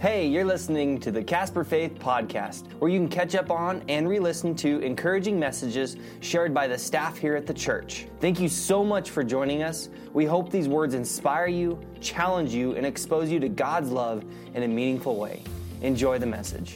Hey, you're listening to the Casper Faith Podcast, where you can catch up on and re-listen to encouraging messages shared by the staff here at the church. Thank you so much for joining us. We hope these words inspire you, challenge you, and expose you to God's love in a meaningful way. Enjoy the message.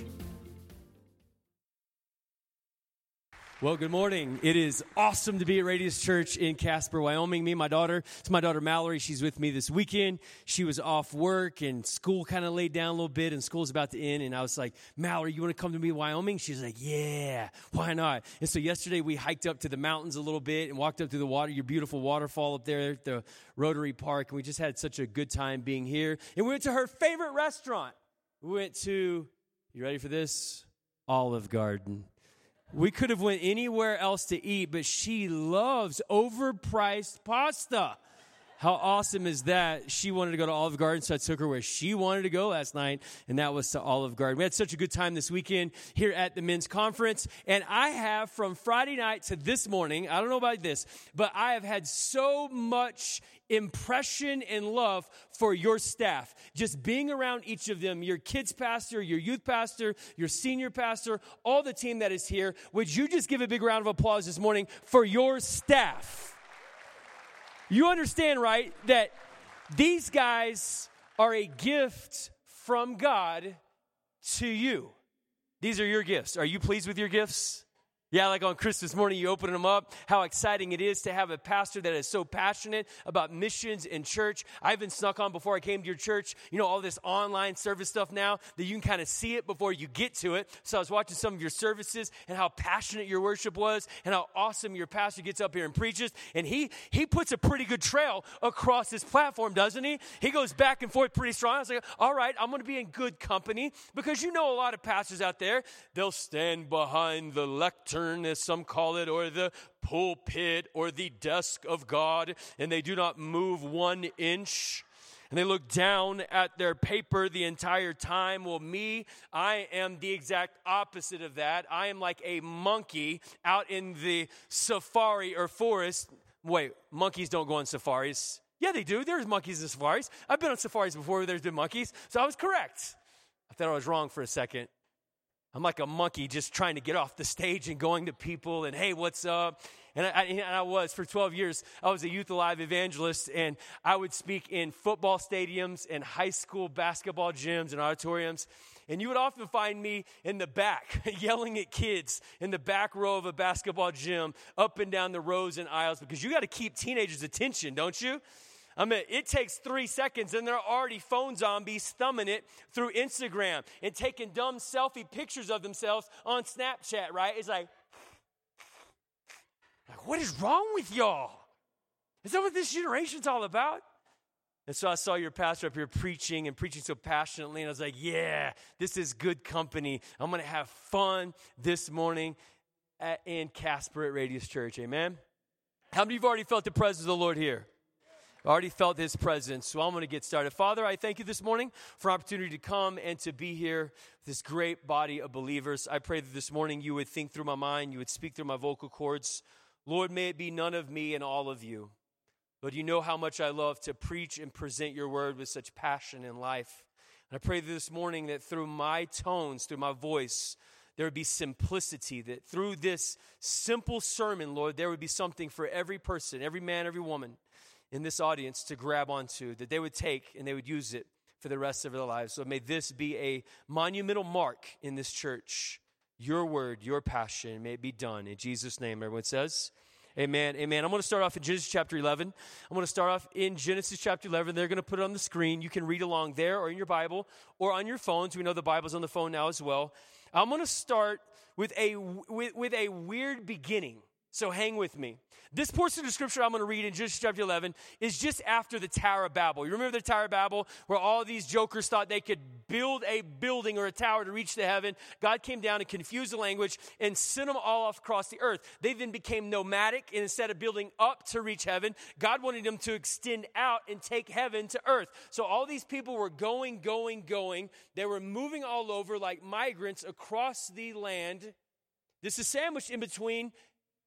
Well, good morning. It is awesome to be at Radius Church in Casper, Wyoming. Me and my daughter, it's my daughter Mallory. She's with me this weekend. She was off work and school kind of laid down a little bit and school's about to end. And I was like, Mallory, you want to come to me, Wyoming? She's like, yeah, why not? And so yesterday we hiked up to the mountains a little bit and walked up to the water, your beautiful waterfall up there at the Rotary Park. And we just had such a good time being here. And we went to her favorite restaurant. We went to, you ready for this? Olive Garden. We could have went anywhere else to eat, but she loves overpriced pasta. How awesome is that? She wanted to go to Olive Garden, so I took her where she wanted to go last night, and that was to Olive Garden. We had such a good time this weekend here at the men's conference, and I have from Friday night to this morning, I don't know about this, but I have had so much impression and love for your staff. Just being around each of them, your kids pastor, your youth pastor, your senior pastor, all the team that is here. Would you just give a big round of applause this morning for your staff? You understand, right, that these guys are a gift from God to you. These are your gifts. Are you pleased with your gifts? Yeah, like on Christmas morning, you open them up. How exciting it is to have a pastor that is so passionate about missions and church. I even snuck on before I came to your church, all this online service stuff now that you can kind of see it before you get to it. So I was watching some of your services and how passionate your worship was and how awesome your pastor gets up here and preaches. And he puts a pretty good trail across his platform, doesn't he? He goes back and forth pretty strong. I was like, all right, I'm going to be in good company because a lot of pastors out there, they'll stand behind the lectern, as some call it, or the pulpit, or the desk of God, and they do not move 1 inch. And they look down at their paper the entire time. Well, me, I am the exact opposite of that. I am like a monkey out in the safari or forest. Wait, monkeys don't go on safaris. Yeah, they do. There's monkeys in safaris. I've been on safaris before where there's been monkeys, so I was correct. I thought I was wrong for a second. I'm like a monkey just trying to get off the stage and going to people and, hey, what's up? And I was, for 12 years, I was a Youth Alive evangelist, and I would speak in football stadiums and high school basketball gyms and auditoriums. And you would often find me in the back yelling at kids in the back row of a basketball gym up and down the rows and aisles because you got to keep teenagers' attention, don't you? I mean, it takes 3 seconds, and they're already phone zombies thumbing it through Instagram and taking dumb selfie pictures of themselves on Snapchat, right? It's like, what is wrong with y'all? Is that what this generation's all about? And so I saw your pastor up here preaching so passionately, and I was like, yeah, this is good company. I'm going to have fun this morning in Casper at Radius Church, amen? How many of you have already felt the presence of the Lord here? Already felt his presence, so I'm going to get started. Father, I thank you this morning for an opportunity to come and to be here with this great body of believers. I pray that this morning you would think through my mind, you would speak through my vocal cords. Lord, may it be none of me and all of you. Lord, you know how much I love to preach and present your word with such passion and life. And I pray this morning that through my tones, through my voice, there would be simplicity, that through this simple sermon, Lord, there would be something for every person, every man, every woman in this audience to grab onto, that they would take and they would use it for the rest of their lives. So may this be a monumental mark in this church. Your word, your passion, may it be done. In Jesus' name, everyone says, amen, amen. I'm going to start off in Genesis chapter 11. I'm going to start off in Genesis chapter 11. They're going to put it on the screen. You can read along there or in your Bible or on your phones. We know the Bible's on the phone now as well. I'm going to start with a weird beginning. So hang with me. This portion of the scripture I'm going to read in Genesis chapter 11 is just after the Tower of Babel. You remember the Tower of Babel where all these jokers thought they could build a building or a tower to reach to heaven? God came down and confused the language and sent them all off across the earth. They then became nomadic, and instead of building up to reach heaven, God wanted them to extend out and take heaven to earth. So all these people were going. They were moving all over like migrants across the land. This is sandwiched in between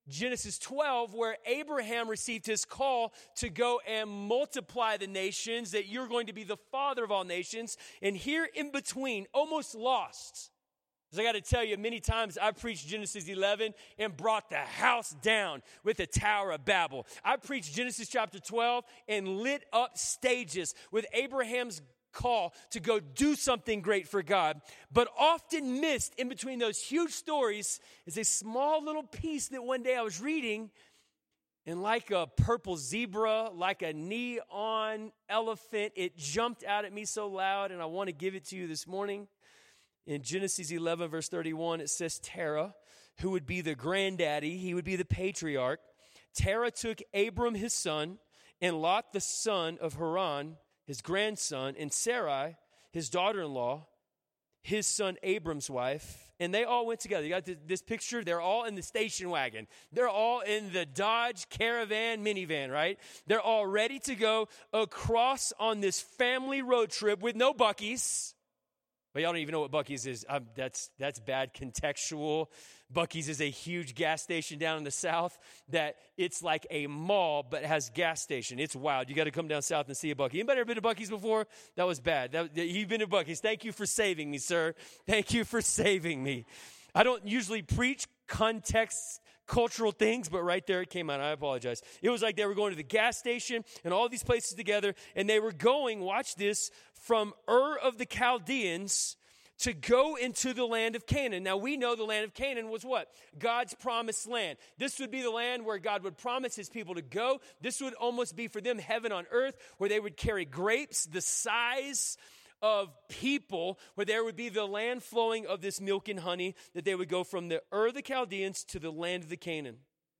Genesis 12, where Abraham received his call to go and multiply the nations, that you're going to be the father of all nations. And here in between, almost lost. Because I got to tell you, many times I've preached Genesis 11 and brought the house down with the Tower of Babel. I preached Genesis chapter 12 and lit up stages with Abraham's call to go do something great for God. But often missed in between those huge stories is a small little piece that one day I was reading, and like a purple zebra, like a neon elephant, it jumped out at me so loud, and I want to give it to you this morning. In Genesis 11, verse 31, it says Terah, who would be the granddaddy, he would be the patriarch. Terah took Abram, his son, and Lot, the son of Haran, his grandson, and Sarai, his daughter-in-law, his son Abram's wife, and they all went together. You got this picture? They're all in the station wagon. They're all in the Dodge Caravan minivan, right? They're all ready to go across on this family road trip with no Buc-ee's. But y'all don't even know what Buc-ee's is. That's bad contextual. Buc-ee's is a huge gas station down in the south that it's like a mall but has gas station. It's wild. You got to come down south and see a Buc-ee. Anybody ever been to Buc-ee's before? That was bad. You've been to Buc-ee's. Thank you for saving me, sir. Thank you for saving me. I don't usually preach context cultural things, but right there it came out. I apologize. It was like they were going to the gas station and all these places together, and they were going, watch this, from Ur of the Chaldeans to go into the land of Canaan. Now, we know the land of Canaan was what? God's promised land. This would be the land where God would promise his people to go. This would almost be for them heaven on earth, where they would carry grapes the size of people, where there would be the land flowing of this milk and honey, that they would go from the Ur of the Chaldeans to the land of the Canaan.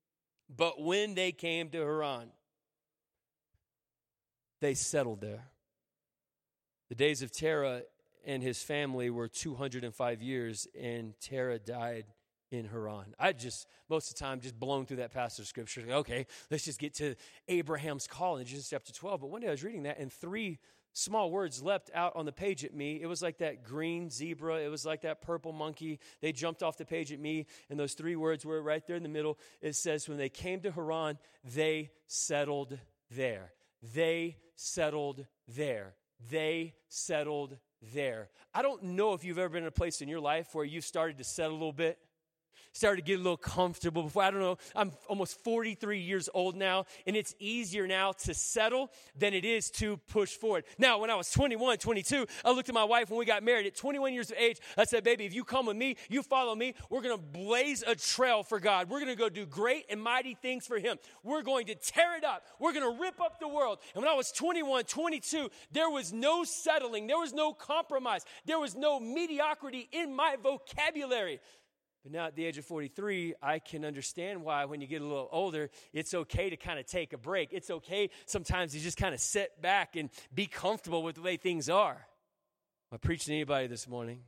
But when they came to Haran, they settled there. The days of Terah and his family were 205 years, and Terah died in Haran. Most of the time, just blown through that passage of scripture. Okay, let's just get to Abraham's call in Genesis chapter 12. But one day I was reading that, and three small words leapt out on the page at me. It was like that green zebra. It was like that purple monkey. They jumped off the page at me, and those three words were right there in the middle. It says, when they came to Haran, they settled there. They settled there. They settled there. I don't know if you've ever been in a place in your life where you've started to settle a little bit. Started to get a little comfortable before. I don't know, I'm almost 43 years old now, and it's easier now to settle than it is to push forward. Now, when I was 21, 22, I looked at my wife when we got married. At 21 years of age, I said, baby, if you come with me, you follow me, we're going to blaze a trail for God. We're going to go do great and mighty things for him. We're going to tear it up. We're going to rip up the world. And when I was 21, 22, there was no settling. There was no compromise. There was no mediocrity in my vocabulary. But now at the age of 43, I can understand why when you get a little older, it's okay to kind of take a break. It's okay sometimes to just kind of sit back and be comfortable with the way things are. Am I preaching to anybody this morning?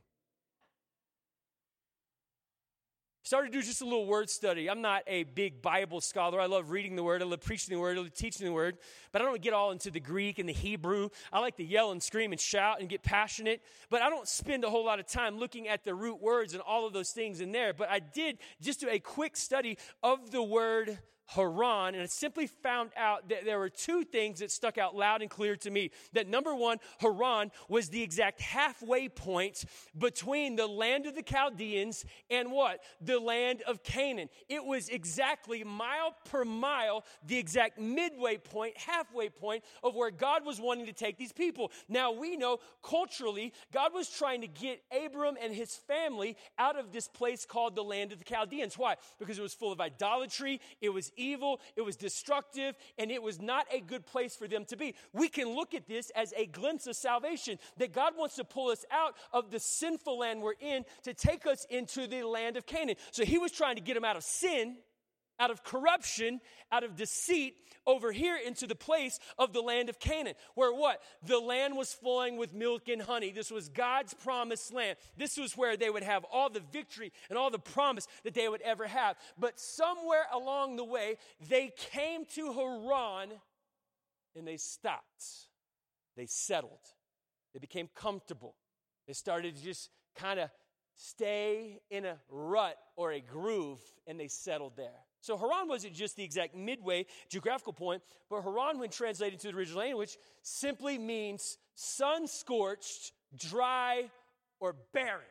Started to do just a little word study. I'm not a big Bible scholar. I love reading the Word. I love preaching the Word. I love teaching the Word. But I don't get all into the Greek and the Hebrew. I like to yell and scream and shout and get passionate. But I don't spend a whole lot of time looking at the root words and all of those things in there. But I did just do a quick study of the word Haran, and I simply found out that there were two things that stuck out loud and clear to me. That number one, Haran was the exact halfway point between the land of the Chaldeans and what? The land of Canaan. It was exactly mile per mile, the exact midway point, halfway point of where God was wanting to take these people. Now we know culturally, God was trying to get Abram and his family out of this place called the land of the Chaldeans. Why? Because it was full of idolatry, it was evil, it was destructive, and it was not a good place for them to be. We can look at this as a glimpse of salvation, that God wants to pull us out of the sinful land we're in to take us into the land of Canaan. So he was trying to get them out of sin, out of corruption, out of deceit, over here into the place of the land of Canaan, where what? The land was flowing with milk and honey. This was God's promised land. This was where they would have all the victory and all the promise that they would ever have. But somewhere along the way, they came to Haran and they stopped. They settled. They became comfortable. They started to just kind of stay in a rut or a groove, and they settled there. So Haran wasn't just the exact midway geographical point, but Haran, when translated to the original language, simply means sun-scorched, dry, or barren.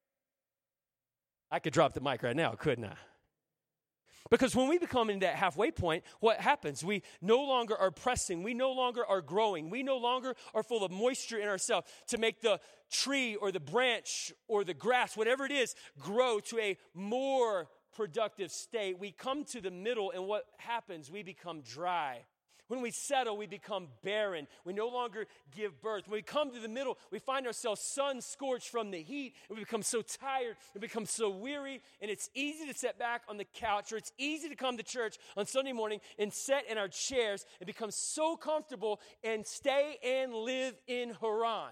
I could drop the mic right now, couldn't I? Because when we become in that halfway point, what happens? We no longer are pressing. We no longer are growing. We no longer are full of moisture in ourselves to make the tree or the branch or the grass, whatever it is, grow to a more productive state. We come to the middle, and what happens? We become dry. When we settle, we become barren. We no longer give birth. When we come to the middle, we find ourselves sun-scorched from the heat, and we become so tired, we become so weary, and it's easy to sit back on the couch, or it's easy to come to church on Sunday morning and sit in our chairs and become so comfortable and stay and live in Haran.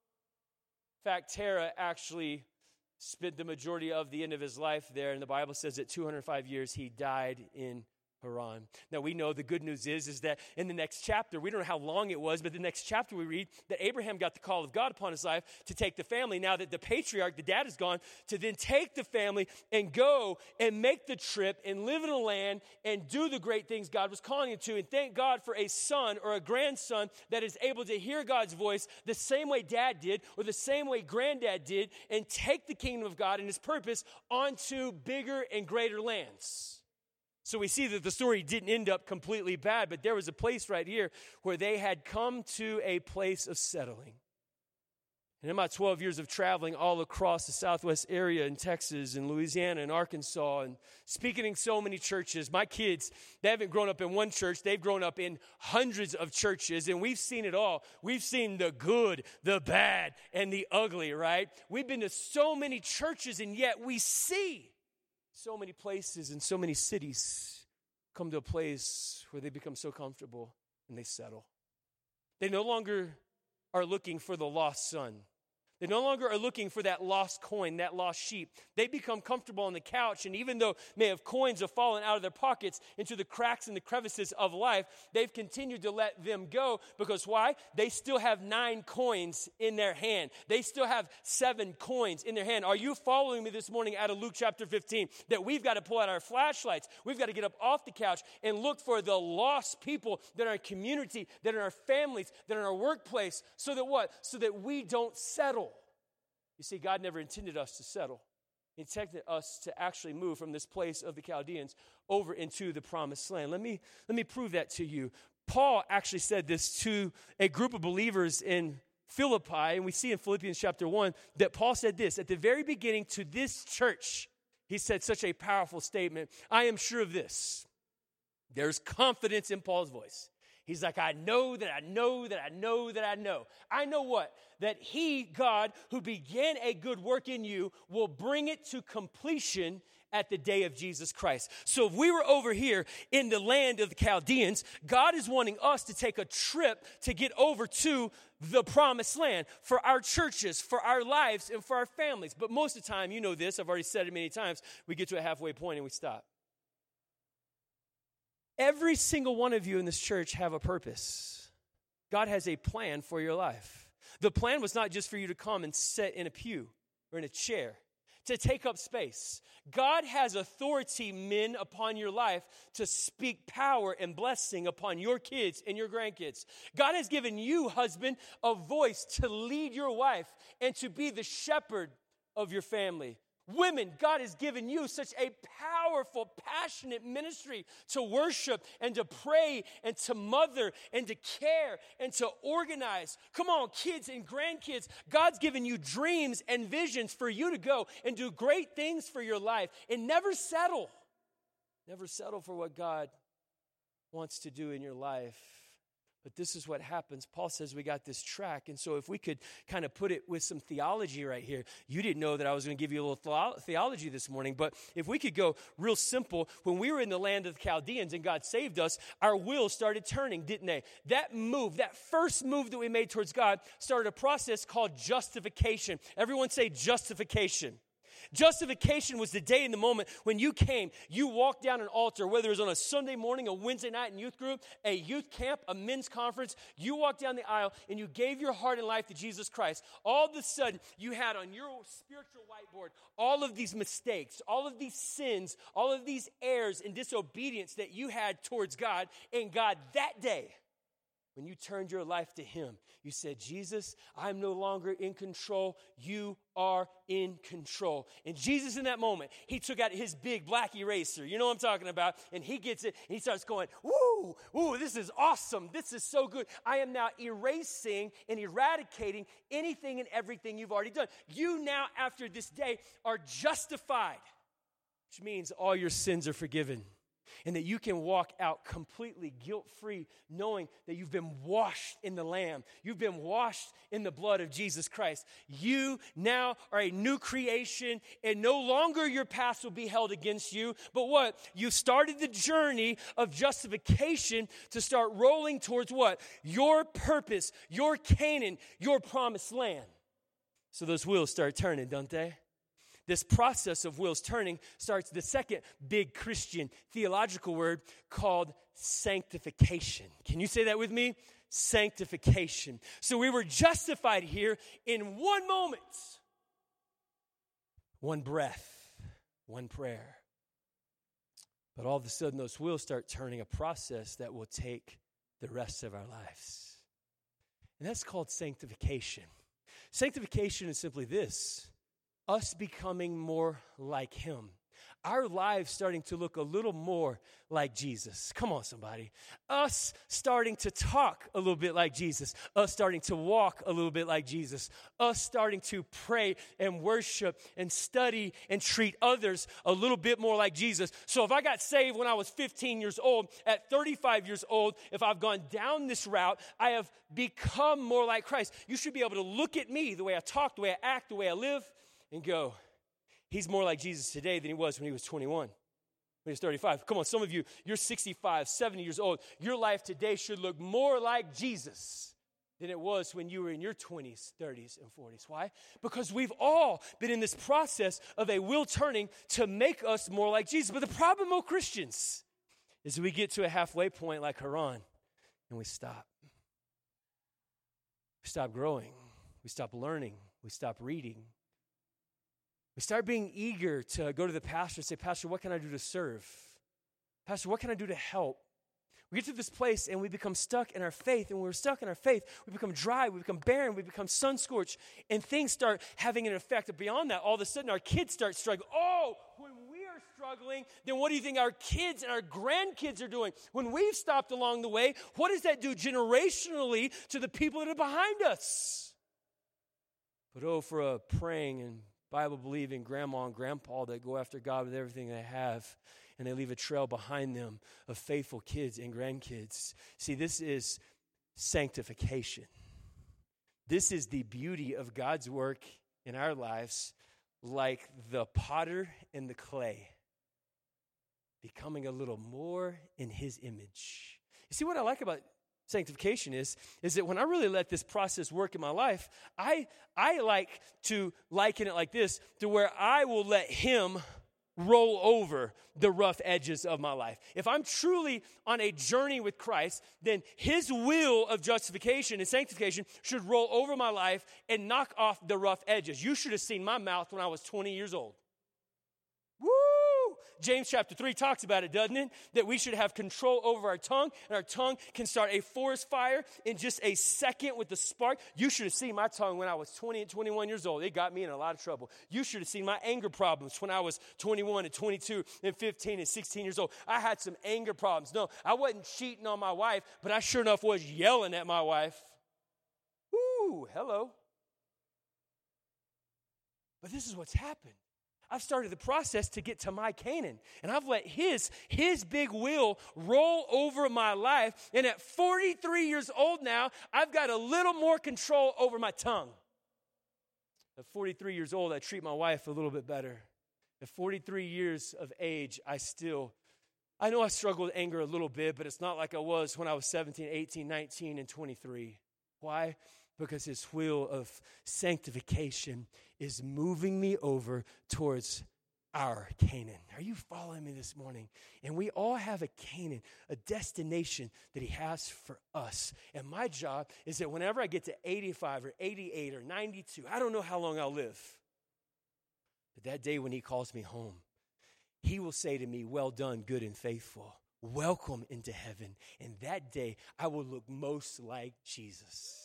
In fact, Terah actually spent the majority of the end of his life there, and the Bible says that 205 years he died in Haran. Now we know the good news is that in the next chapter, we don't know how long it was, but the next chapter we read that Abraham got the call of God upon his life to take the family, now that the patriarch, the dad, is gone, to then take the family and go and make the trip and live in a land and do the great things God was calling him to. And thank God for a son or a grandson that is able to hear God's voice the same way dad did or the same way granddad did and take the kingdom of God and his purpose onto bigger and greater lands. So we see that the story didn't end up completely bad, but there was a place right here where they had come to a place of settling. And in my 12 years of traveling all across the Southwest area in Texas and Louisiana and Arkansas and speaking in so many churches, my kids, they haven't grown up in one church. They've grown up in hundreds of churches, and we've seen it all. We've seen the good, the bad, and the ugly, right? We've been to so many churches, and yet we see so many places and so many cities come to a place where they become so comfortable and they settle. They no longer are looking for the lost son. They no longer are looking for that lost coin, that lost sheep. They become comfortable on the couch, and even though may have coins have fallen out of their pockets into the cracks and the crevices of life, they've continued to let them go because why? They still have 9 coins in their hand. They still have 7 coins in their hand. Are you following me this morning out of Luke chapter 15? That we've got to pull out our flashlights. We've got to get up off the couch and look for the lost people that are in our community, that are in our families, that are in our workplace, so that what? So that we don't settle. You see, God never intended us to settle. He intended us to actually move from this place of the Chaldeans over into the promised land. Let me prove that to you. Paul actually said this to a group of believers in Philippi, and we see in Philippians chapter 1 that Paul said this at the very beginning to this church. He said such a powerful statement. I am sure of this. There's confidence in Paul's voice. He's like, I know that I know that I know that I know. I know what? That he, God, who began a good work in you, will bring it to completion at the day of Jesus Christ. So if we were over here in the land of the Chaldeans, God is wanting us to take a trip to get over to the promised land for our churches, for our lives, and for our families. But most of the time, you know this, I've already said it many times, we get to a halfway point and we stop. Every single one of you in this church have a purpose. God has a plan for your life. The plan was not just for you to come and sit in a pew or in a chair, to take up space. God has authority, men, upon your life to speak power and blessing upon your kids and your grandkids. God has given you, husband, a voice to lead your wife and to be the shepherd of your family. Women, God has given you such a powerful, passionate ministry to worship and to pray and to mother and to care and to organize. Come on, kids and grandkids, God's given you dreams and visions for you to go and do great things for your life and never settle. Never settle for what God wants to do in your life. But this is what happens. Paul says we got this track. And so if we could kind of put it with some theology right here. You didn't know that I was going to give you a little theology this morning. But if we could go real simple. When we were in the land of the Chaldeans and God saved us, our wheels started turning, didn't they? That move, that first move that we made towards God started a process called justification. Everyone say justification. Justification was the day and the moment when you came, you walked down an altar, whether it was on a Sunday morning, a Wednesday night in youth group, a youth camp, a men's conference. You walked down the aisle and you gave your heart and life to Jesus Christ. All of a sudden, you had on your spiritual whiteboard all of these mistakes, all of these sins, all of these errors and disobedience that you had towards God. And God, that day, when you turned your life to him, you said, Jesus, I'm no longer in control. You are in control. And Jesus, in that moment, he took out his big black eraser. You know what I'm talking about? And he gets it, and he starts going, woo, this is awesome. This is so good. I am now erasing and eradicating anything and everything you've already done. You now, after this day, are justified, which means all your sins are forgiven. And that you can walk out completely guilt-free, knowing that you've been washed in the Lamb. You've been washed in the blood of Jesus Christ. You now are a new creation, and no longer your past will be held against you. But what? You started the journey of justification to start rolling towards what? Your purpose, your Canaan, your promised land. So those wheels start turning, don't they? This process of wheels turning starts the second big Christian theological word called sanctification. Can you say that with me? Sanctification. So we were justified here in one moment, one breath, one prayer. But all of a sudden, those wheels start turning, a process that will take the rest of our lives. And that's called sanctification. Sanctification is simply this: us becoming more like him. Our lives starting to look a little more like Jesus. Come on, somebody. Us starting to talk a little bit like Jesus. Us starting to walk a little bit like Jesus. Us starting to pray and worship and study and treat others a little bit more like Jesus. So if I got saved when I was 15 years old, at 35 years old, if I've gone down this route, I have become more like Christ. You should be able to look at me, the way I talk, the way I act, the way I live, and go, he's more like Jesus today than he was when he was 21, when he was 35. Come on, some of you, you're 65, 70 years old. Your life today should look more like Jesus than it was when you were in your 20s, 30s, and 40s. Why? Because we've all been in this process of a wheel turning to make us more like Jesus. But the problem with Christians is we get to a halfway point like Haran, and we stop. We stop growing. We stop learning. We stop reading. We start being eager to go to the pastor and say, Pastor, what can I do to serve? Pastor, what can I do to help? We get to this place and we become stuck in our faith. And when we're stuck in our faith, we become dry, we become barren, we become sun-scorched. And things start having an effect. And beyond that, all of a sudden our kids start struggling. Oh, when we are struggling, then what do you think our kids and our grandkids are doing? When we've stopped along the way, what does that do generationally to the people that are behind us? But oh, for a praying and Bible-believing grandma and grandpa that go after God with everything they have, and they leave a trail behind them of faithful kids and grandkids. See, this is sanctification. This is the beauty of God's work in our lives, like the potter and the clay, becoming a little more in his image. You see, what I like about sanctification is that when I really let this process work in my life, I like to liken it like this, to where I will let him roll over the rough edges of my life. If I'm truly on a journey with Christ, then his will of justification and sanctification should roll over my life and knock off the rough edges. You should have seen my mouth when I was 20 years old. Woo! James chapter 3 talks about it, doesn't it? That we should have control over our tongue, and our tongue can start a forest fire in just a second with the spark. You should have seen my tongue when I was 20 and 21 years old. It got me in a lot of trouble. You should have seen my anger problems when I was 21 and 22 and 15 and 16 years old. I had some anger problems. No, I wasn't cheating on my wife, but I sure enough was yelling at my wife. Woo, hello. But this is what's happened. I've started the process to get to my Canaan, and I've let his big wheel roll over my life, and at 43 years old now, I've got a little more control over my tongue. At 43 years old, I treat my wife a little bit better. At 43 years of age, I know I struggle with anger a little bit, but it's not like I was when I was 17, 18, 19, and 23. Why? Because his wheel of sanctification is moving me over towards our Canaan. Are you following me this morning? And we all have a Canaan, a destination that he has for us. And my job is that whenever I get to 85 or 88 or 92, I don't know how long I'll live. But that day when he calls me home, he will say to me, well done, good and faithful. Welcome into heaven. And that day I will look most like Jesus.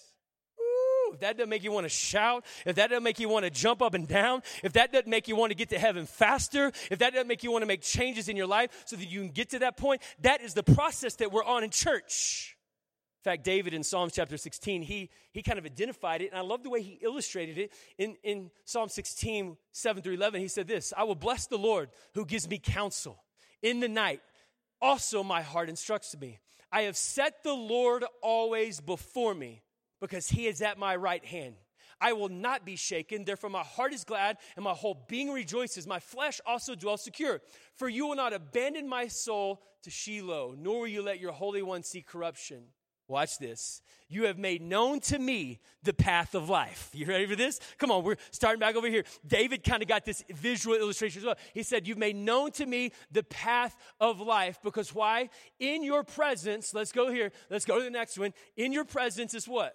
If that doesn't make you want to shout, if that doesn't make you want to jump up and down, if that doesn't make you want to get to heaven faster, if that doesn't make you want to make changes in your life so that you can get to that point, that is the process that we're on in church. In fact, David in Psalms chapter 16, he kind of identified it, and I love the way he illustrated it. In Psalm 16, 7 through 11, he said this, I will bless the Lord who gives me counsel. In the night, also my heart instructs me. I have set the Lord always before me, because he is at my right hand. I will not be shaken. Therefore, my heart is glad and my whole being rejoices. My flesh also dwells secure. For you will not abandon my soul to Sheol, nor will you let your Holy One see corruption. Watch this. You have made known to me the path of life. You ready for this? Come on, we're starting back over here. David kind of got this visual illustration as well. He said, you've made known to me the path of life. Because why? In your presence, let's go here. Let's go to the next one. In your presence is what?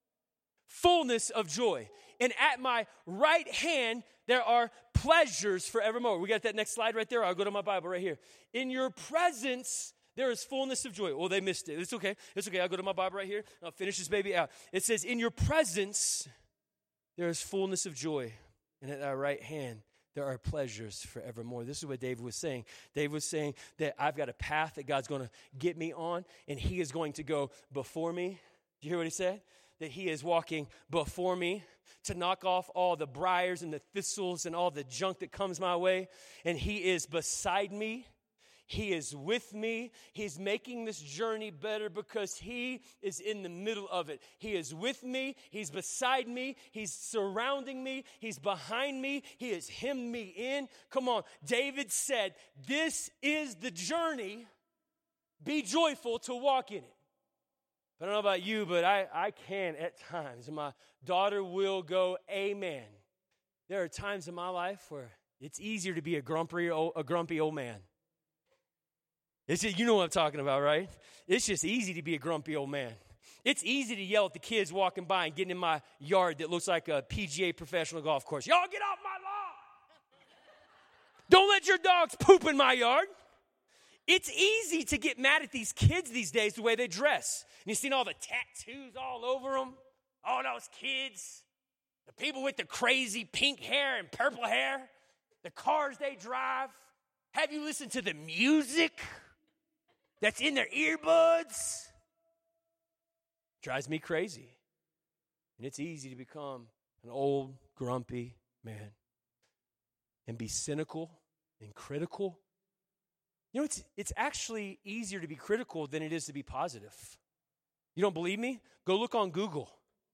Fullness of joy. And at my right hand, there are pleasures forevermore. We got that next slide right there. I'll go to my Bible right here. In your presence, there is fullness of joy. Oh, they missed it. It's okay. It's okay. I'll go to my Bible right here. I'll finish this baby out. It says, in your presence, there is fullness of joy. And at thy right hand, there are pleasures forevermore. This is what David was saying. David was saying that I've got a path that God's going to get me on, and he is going to go before me. Do you hear what he said? That he is walking before me to knock off all the briars and the thistles and all the junk that comes my way. And he is beside me. He is with me. He's making this journey better because he is in the middle of it. He is with me. He's beside me. He's surrounding me. He's behind me. He has hemmed me in. Come on. David said, this is the journey. Be joyful to walk in it. I don't know about you, but I can at times. And my daughter will go, amen. There are times in my life where it's easier to be a grumpy old man. You know what I'm talking about, right? It's just easy to be a grumpy old man. It's easy to yell at the kids walking by and getting in my yard that looks like a PGA professional golf course. Y'all get off my lawn. Don't let your dogs poop in my yard. It's easy to get mad at these kids these days, the way they dress. And you've seen all the tattoos all over them. All those kids. The people with the crazy pink hair and purple hair. The cars they drive. Have you listened to the music that's in their earbuds? Drives me crazy. And it's easy to become an old, grumpy man. And be cynical and critical. You know, it's actually easier to be critical than it is to be positive. You don't believe me? Go look on Google.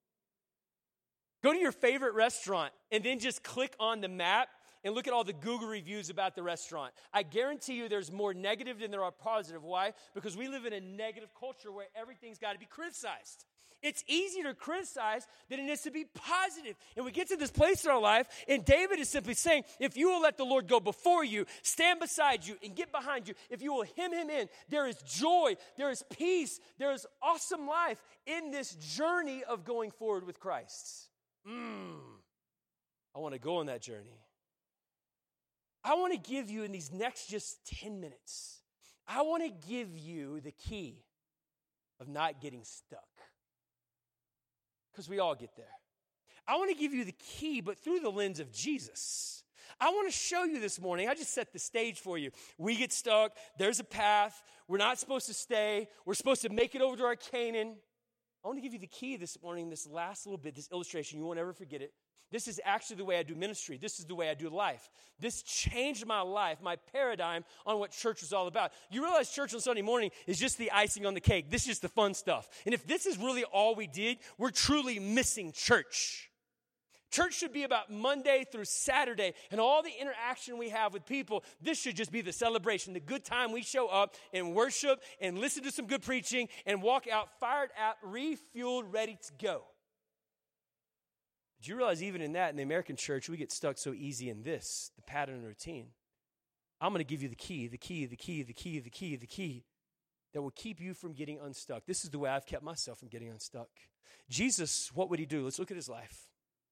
Go to your favorite restaurant and then just click on the map and look at all the Google reviews about the restaurant. I guarantee you there's more negative than there are positive. Why? Because we live in a negative culture where everything's got to be criticized. It's easier to criticize than it is to be positive. And we get to this place in our life, and David is simply saying, if you will let the Lord go before you, stand beside you, and get behind you, if you will hem him in, there is joy, there is peace, there is awesome life in this journey of going forward with Christ. I want to go on that journey. I want to give you in these next just 10 minutes, I want to give you the key of not getting stuck. Because we all get there. I want to give you the key, but through the lens of Jesus. I want to show you this morning. I just set the stage for you. We get stuck. There's a path. We're not supposed to stay. We're supposed to make it over to our Canaan. I want to give you the key this morning, this last little bit, this illustration. You won't ever forget it. This is actually the way I do ministry. This is the way I do life. This changed my life, my paradigm on what church was all about. You realize church on Sunday morning is just the icing on the cake. This is just the fun stuff. And if this is really all we did, we're truly missing church. Church should be about Monday through Saturday, and all the interaction we have with people. This should just be the celebration, the good time we show up and worship and listen to some good preaching and walk out fired up, refueled, ready to go. But you realize even in that, in the American church, we get stuck so easy in this, the pattern and routine. I'm going to give you the key that will keep you from getting unstuck. This is the way I've kept myself from getting unstuck. Jesus, what would he do? Let's look at his life.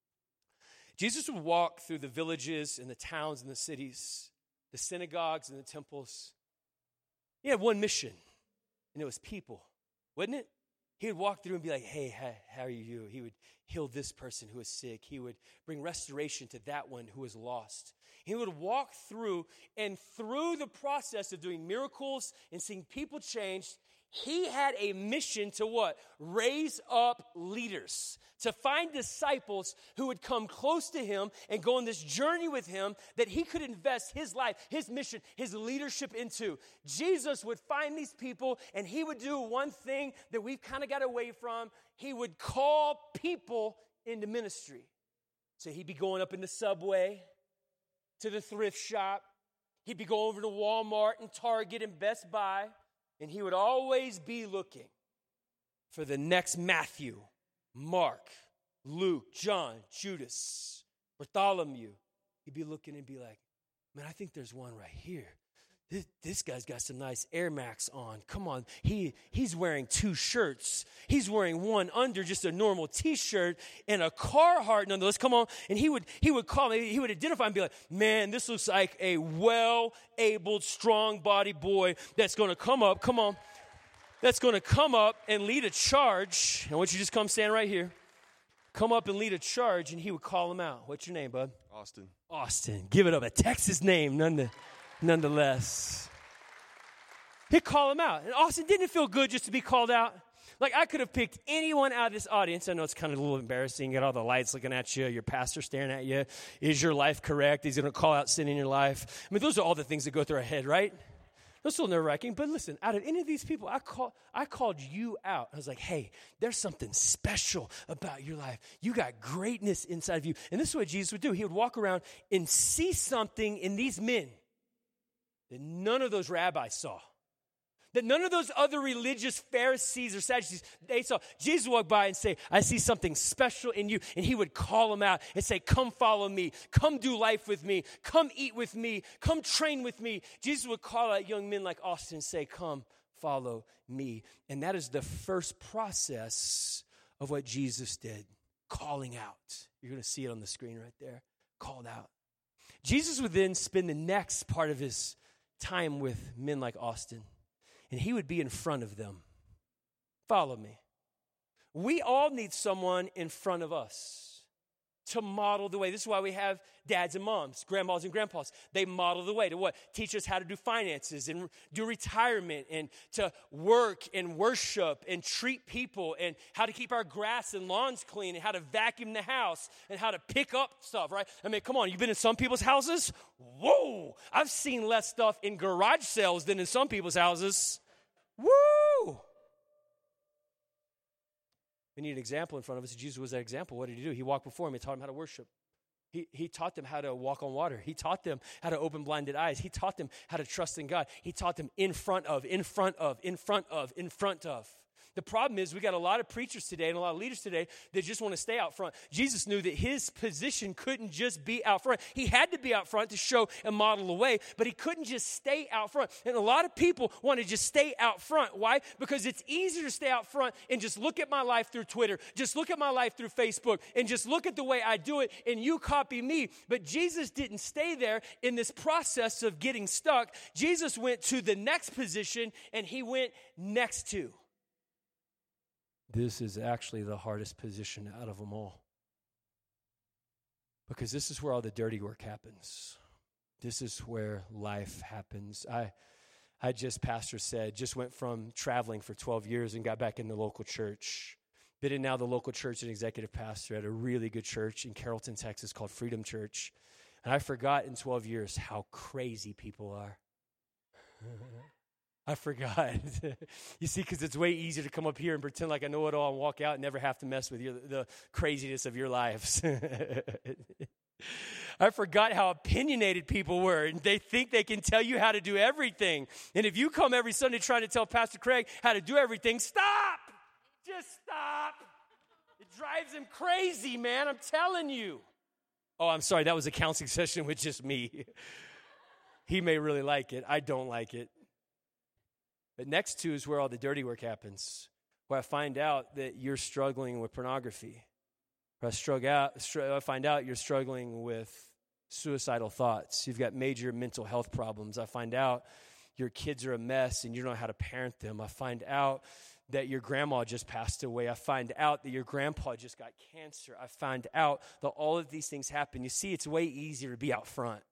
Jesus would walk through the villages and the towns and the cities, the synagogues and the temples. He had one mission, and it was people, wouldn't it? He would walk through and be like, hey, how are you? He would heal this person who is sick. He would bring restoration to that one who is lost. He would walk through, and through the process of doing miracles and seeing people changed, he had a mission to what? Raise up leaders, to find disciples who would come close to him and go on this journey with him that he could invest his life, his mission, his leadership into. Jesus would find these people, and he would do one thing that we've kind of got away from. He would call people into ministry. So he'd be going up in the subway, to the thrift shop. He'd be going over to Walmart and Target and Best Buy. And he would always be looking for the next Matthew, Mark, Luke, John, Judas, Bartholomew. He'd be looking and be like, man, I think there's one right here. This guy's got some nice Air Max on. Come on, he's wearing 2 shirts. He's wearing one under just a normal T-shirt and a Carhartt nonetheless. Come on, and he would call me. He would identify and be like, man, this looks like a well-abled, strong-bodied boy that's going to come up. Come on, that's going to come up and lead a charge. I want you to just come stand right here. Come up and lead a charge, and he would call him out. What's your name, bud? Austin. Give it up. A Texas name, nonetheless. He'd call him out. And Austin, didn't it feel good just to be called out? Like, I could have picked anyone out of this audience. I know it's kind of a little embarrassing. You got all the lights looking at you, your pastor staring at you. Is your life correct? Is he going to call out sin in your life? I mean, those are all the things that go through our head, right? That's a little nerve-wracking. But listen, out of any of these people, I called you out. I was like, hey, there's something special about your life. You got greatness inside of you. And this is what Jesus would do. He would walk around and see something in these men that none of those rabbis saw, that none of those other religious Pharisees or Sadducees, they saw. Jesus would walk by and say, I see something special in you. And he would call them out and say, come follow me. Come do life with me. Come eat with me. Come train with me. Jesus would call out young men like Austin and say, come follow me. And that is the first process of what Jesus did, calling out. You're going to see it on the screen right there, called out. Jesus would then spend the next part of his time with men like Austin, and he would be in front of them. Follow me. We all need someone in front of us to model the way. This is why we have dads and moms, grandmas and grandpas. They model the way to what? Teach us how to do finances and do retirement and to work and worship and treat people and how to keep our grass and lawns clean and how to vacuum the house and how to pick up stuff, right? I mean, come on, you've been in some people's houses? Whoa! I've seen less stuff in garage sales than in some people's houses. Woo! We need an example in front of us. Jesus was that example. What did he do? He walked before him. He taught them how to worship. He taught them how to walk on water. He taught them how to open blinded eyes. He taught them how to trust in God. He taught them in front of. The problem is we got a lot of preachers today and a lot of leaders today that just want to stay out front. Jesus knew that his position couldn't just be out front. He had to be out front to show and model the way, but he couldn't just stay out front. And a lot of people want to just stay out front. Why? Because it's easier to stay out front and just look at my life through Twitter, just look at my life through Facebook, and just look at the way I do it, and you copy me. But Jesus didn't stay there in this process of getting stuck. Jesus went to the next position, and he went next to. This is actually the hardest position out of them all. Because this is where all the dirty work happens. This is where life happens. I just, pastor said, just went from traveling for 12 years and got back in the local church. Been in now the local church and executive pastor at a really good church in Carrollton, Texas called Freedom Church. And I forgot in 12 years how crazy people are. I forgot. You see, because it's way easier to come up here and pretend like I know it all and walk out and never have to mess with the craziness of your lives. I forgot how opinionated people were, and they think they can tell you how to do everything. And if you come every Sunday trying to tell Pastor Craig how to do everything, stop! Just stop. It drives him crazy, man. I'm telling you. Oh, I'm sorry. That was a counseling session with just me. He may really like it. I don't like it. But next to is where all the dirty work happens, where I find out that you're struggling with pornography. Where I find out you're struggling with suicidal thoughts. You've got major mental health problems. I find out your kids are a mess and you don't know how to parent them. I find out that your grandma just passed away. I find out that your grandpa just got cancer. I find out that all of these things happen. You see, it's way easier to be out front.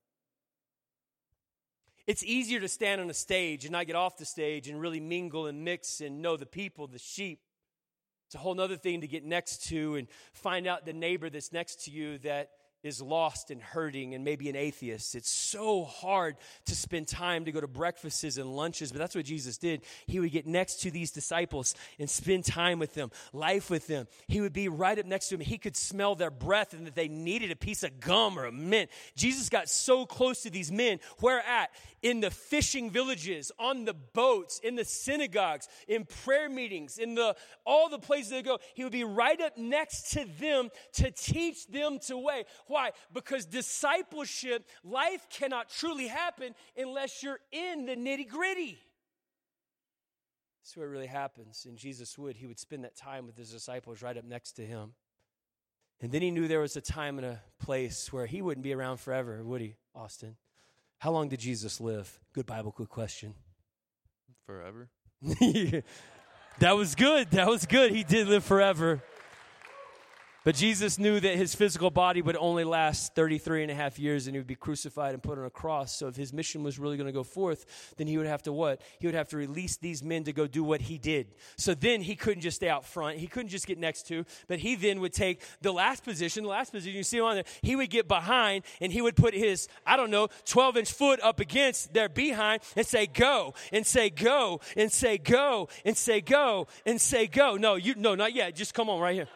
It's easier to stand on a stage and not get off the stage and really mingle and mix and know the people, the sheep. It's a whole other thing to get next to and find out the neighbor that's next to you that is lost and hurting and maybe an atheist. It's so hard to spend time to go to breakfasts and lunches, but that's what Jesus did. He would get next to these disciples and spend time with them, life with them. He would be right up next to them. He could smell their breath and that they needed a piece of gum or a mint. Jesus got so close to these men. Where at? In the fishing villages, on the boats, in the synagogues, in prayer meetings, in all the places they go. He would be right up next to them to teach them to way. Why? Because discipleship, life cannot truly happen unless you're in the nitty-gritty. That's where it really happens. And he would spend that time with his disciples right up next to him. And then he knew there was a time and a place where he wouldn't be around forever, would he, Austin? How long did Jesus live? Good Bible, good question. Forever. That was good. That was good. He did live forever. But Jesus knew that his physical body would only last 33 and a half years and he would be crucified and put on a cross. So if his mission was really going to go forth, then he would have to what? He would have to release these men to go do what he did. So then he couldn't just stay out front. He couldn't just get next to, but he then would take the last position you see on there. He would get behind and he would put his, 12-inch foot up against their behind and say, go, and say, go, and say, go, and say, go, and say, go. No, not yet. Just come on right here.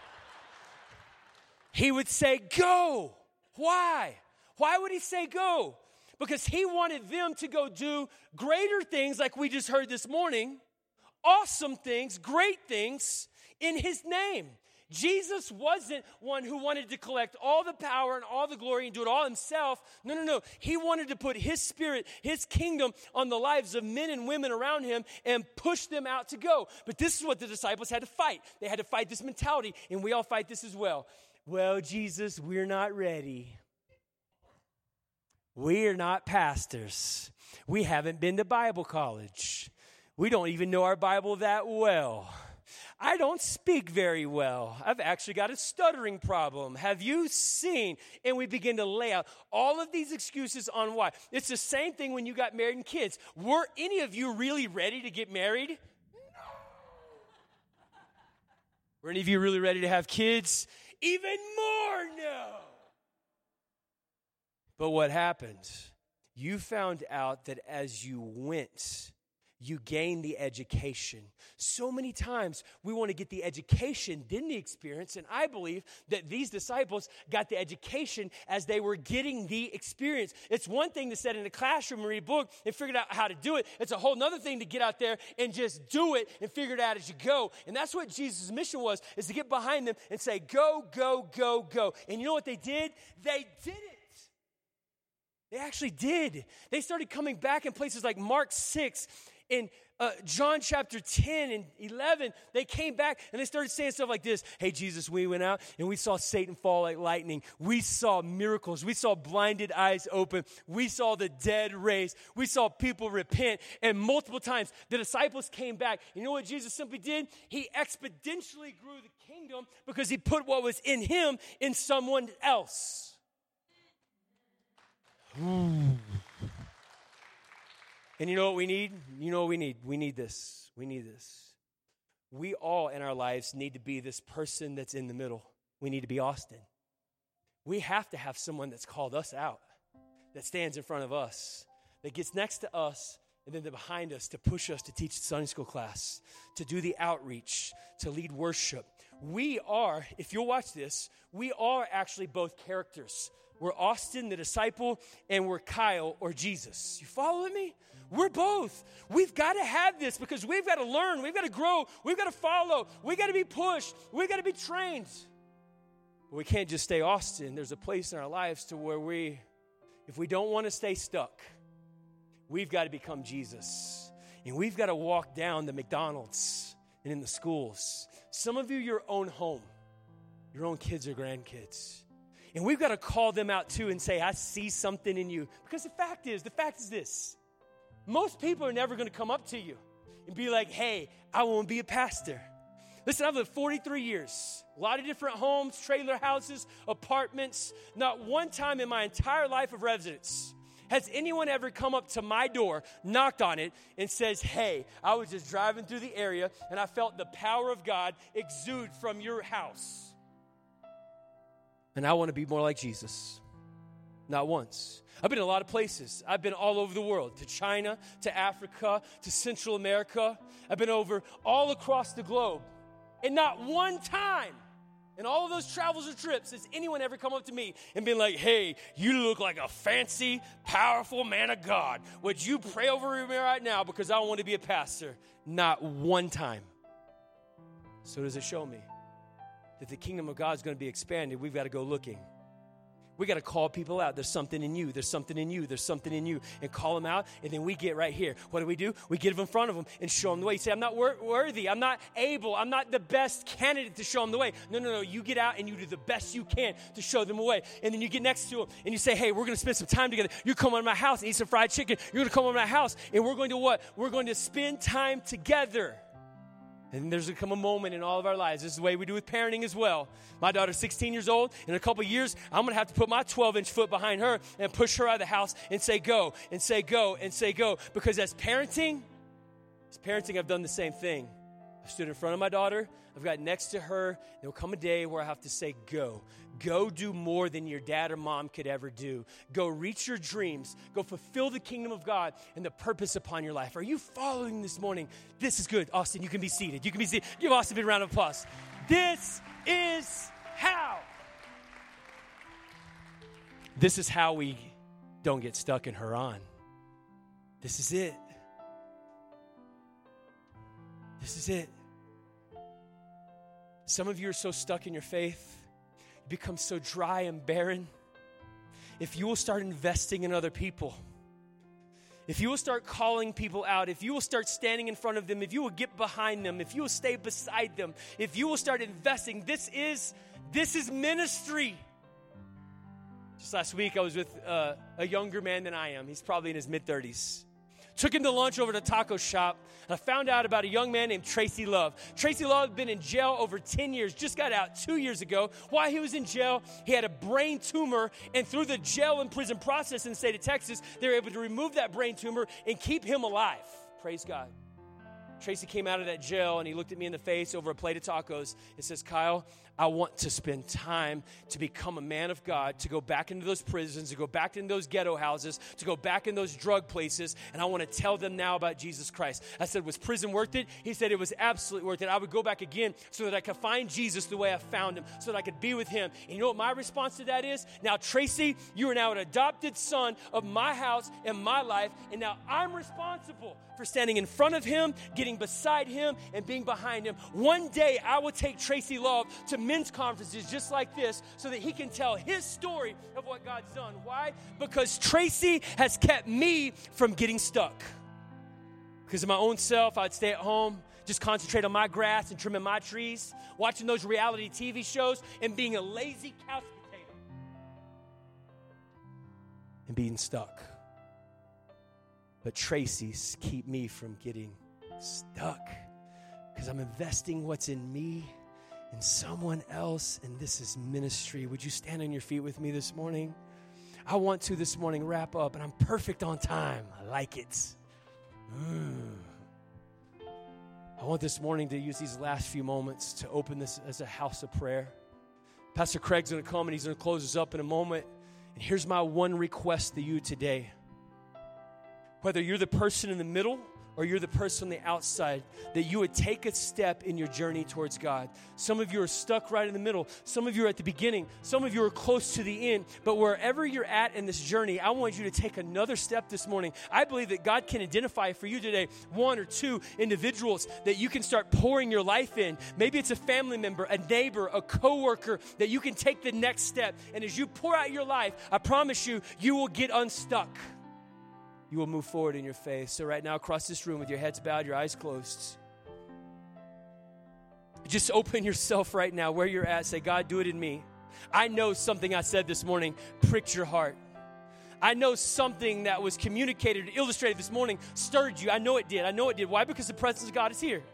He would say, go. Why? Why would he say go? Because he wanted them to go do greater things like we just heard this morning, awesome things, great things in his name. Jesus wasn't one who wanted to collect all the power and all the glory and do it all himself. No. He wanted to put his spirit, his kingdom on the lives of men and women around him and push them out to go. But this is what the disciples had to fight. They had to fight this mentality, and we all fight this as well. Well, Jesus, we're not ready. We're not pastors. We haven't been to Bible college. We don't even know our Bible that well. I don't speak very well. I've actually got a stuttering problem. Have you seen? And we begin to lay out all of these excuses on why. It's the same thing when you got married and kids. Were any of you really ready to get married? No. Were any of you really ready to have kids? Even more no. But what happened? You found out that as you went, you gained the education. So many times we want to get the education, then the experience. And I believe that these disciples got the education as they were getting the experience. It's one thing to sit in a classroom and read a book and figure out how to do it. It's a whole other thing to get out there and just do it and figure it out as you go. And that's what Jesus' mission was, is to get behind them and say, go, go, go, go. And you know what they did? They did it. They actually did. They started coming back in places like Mark 6 in John chapter 10 and 11, they came back and they started saying stuff like this. Hey, Jesus, we went out and we saw Satan fall like lightning. We saw miracles. We saw blinded eyes open. We saw the dead raised. We saw people repent. And multiple times the disciples came back. You know what Jesus simply did? He exponentially grew the kingdom because he put what was in him in someone else. And you know what we need? You know what we need? We need this. We need this. We all in our lives need to be this person that's in the middle. We need to be Austin. We have to have someone that's called us out, that stands in front of us, that gets next to us and then behind us to push us to teach the Sunday school class, to do the outreach, to lead worship. We are, if you'll watch this, we are actually both characters. We're Austin, the disciple, and we're Kyle or Jesus. You following me? We're both. We've got to have this because we've got to learn. We've got to grow. We've got to follow. We've got to be pushed. We've got to be trained. But we can't just stay Austin. There's a place in our lives to where if we don't want to stay stuck, we've got to become Jesus. And we've got to walk down the McDonald's and in the schools. Some of you, your own home, your own kids or grandkids. And we've got to call them out too and say, I see something in you. Because the fact is this. Most people are never going to come up to you and be like, hey, I want to be a pastor. Listen, I've lived 43 years. A lot of different homes, trailer houses, apartments. Not one time in my entire life of residence has anyone ever come up to my door, knocked on it, and says, hey, I was just driving through the area and I felt the power of God exude from your house. And I want to be more like Jesus. Not once. I've been in a lot of places. I've been all over the world, to China, to Africa, to Central America. I've been over all across the globe. And not one time in all of those travels or trips has anyone ever come up to me and been like, hey, you look like a fancy, powerful man of God. Would you pray over me right now because I want to be a pastor? Not one time. So does it show me that the kingdom of God is going to be expanded? We've got to go looking. We got to call people out. There's something in you. There's something in you. There's something in you. And call them out. And then we get right here. What do? We get in front of them and show them the way. You say, I'm not worthy. I'm not able. I'm not the best candidate to show them the way. No. You get out and you do the best you can to show them the way. And then you get next to them and you say, hey, we're going to spend some time together. You come over to my house and eat some fried chicken. You're going to come over to my house and we're going to what? We're going to spend time together. And there's going to come a moment in all of our lives. This is the way we do with parenting as well. My daughter's 16 years old. In a couple of years, I'm going to have to put my 12-inch foot behind her and push her out of the house and say go, and say go, and say go. Because as parenting, I've done the same thing. I've stood in front of my daughter. I've got next to her. There will come a day where I have to say go. Go do more than your dad or mom could ever do. Go reach your dreams. Go fulfill the kingdom of God and the purpose upon your life. Are you following this morning? This is good. Austin, you can be seated. You can be seated. Give Austin a big round of applause. This is how. This is how we don't get stuck in Haran. This is it. This is it. Some of you are so stuck in your faith. Become so dry and barren. If you will start investing in other people, if you will start calling people out, if you will start standing in front of them, if you will get behind them, if you will stay beside them, if you will start investing, this is ministry. Just last week, I was with a younger man than I am. He's probably in his mid-30s. Took him to lunch over at a taco shop, and I found out about a young man named Tracy Love. Tracy Love had been in jail over 10 years, just got out 2 years ago. While he was in jail, he had a brain tumor, and through the jail and prison process in the state of Texas, they were able to remove that brain tumor and keep him alive. Praise God. Tracy came out of that jail, and he looked at me in the face over a plate of tacos and says, Kyle, I want to spend time to become a man of God, to go back into those prisons, to go back into those ghetto houses, to go back in those drug places, and I want to tell them now about Jesus Christ. I said, was prison worth it? He said it was absolutely worth it. I would go back again so that I could find Jesus the way I found him, so that I could be with him. And you know what my response to that is? Now, Tracy, you are now an adopted son of my house and my life, and now I'm responsible for standing in front of him, getting beside him, and being behind him. One day, I will take Tracy Love to men's conferences just like this so that he can tell his story of what God's done. Why? Because Tracy has kept me from getting stuck. Because of my own self, I'd stay at home, just concentrate on my grass and trimming my trees, watching those reality TV shows, and being a lazy couch potato. And being stuck. But Tracy's keep me from getting stuck. Because I'm investing what's in me in someone else, and this is ministry. Would you stand on your feet with me this morning? I want to this morning wrap up, and I'm perfect on time. I like it. I want this morning to use these last few moments to open this as a house of prayer. Pastor Craig's going to come, and he's going to close us up in a moment. And here's my one request to you today. whether you're the person in the middle or you're the person on the outside, that you would take a step in your journey towards God. Some of you are stuck right in the middle. Some of you are at the beginning. Some of you are close to the end. But wherever you're at in this journey, I want you to take another step this morning. I believe that God can identify for you today one or two individuals that you can start pouring your life in. Maybe it's a family member, a neighbor, a coworker, that you can take the next step. And as you pour out your life, I promise you, you will get unstuck. You will move forward in your faith. So right now, across this room with your heads bowed, your eyes closed, just open yourself right now where you're at. Say, God, do it in me. I know something I said this morning pricked your heart. I know something that was communicated, illustrated this morning, stirred you. I know it did. I know it did. Why? Because the presence of God is here.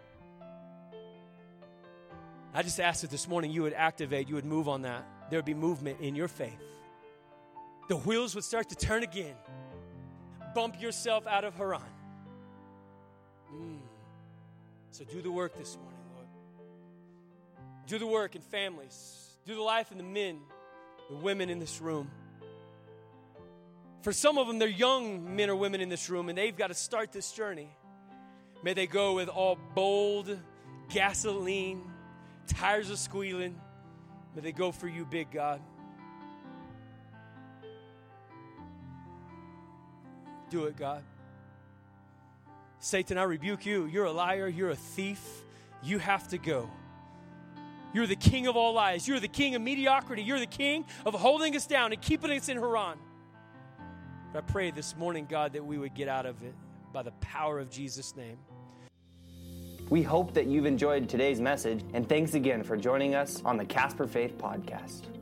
I just asked that this morning you would activate, you would move on that. There would be movement in your faith. The wheels would start to turn again. Bump yourself out of Haran. So do the work this morning, Lord. Do the work in families. Do the life in the men, the women in this room. For some of them, they're young men or women in this room, and they've got to start this journey. May they go with all bold, gasoline, tires are squealing. May they go for you, big God. Do it, God. Satan, I rebuke you. You're a liar. You're a thief. You have to go. You're the king of all lies. You're the king of mediocrity. You're the king of holding us down and keeping us in Haran. But I pray this morning, God, that we would get out of it by the power of Jesus' name. We hope that you've enjoyed today's message, and thanks again for joining us on the Casper Faith Podcast.